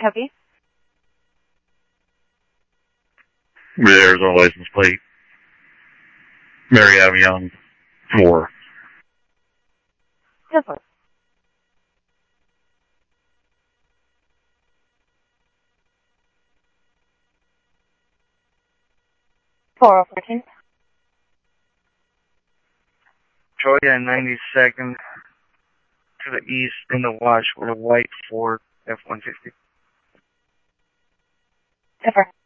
copy. There's our license plate. Mary Avion 4. Yes, sir. Four 14. Troy at 92nd to the east in the wash with a white Ford F-150. Zipper.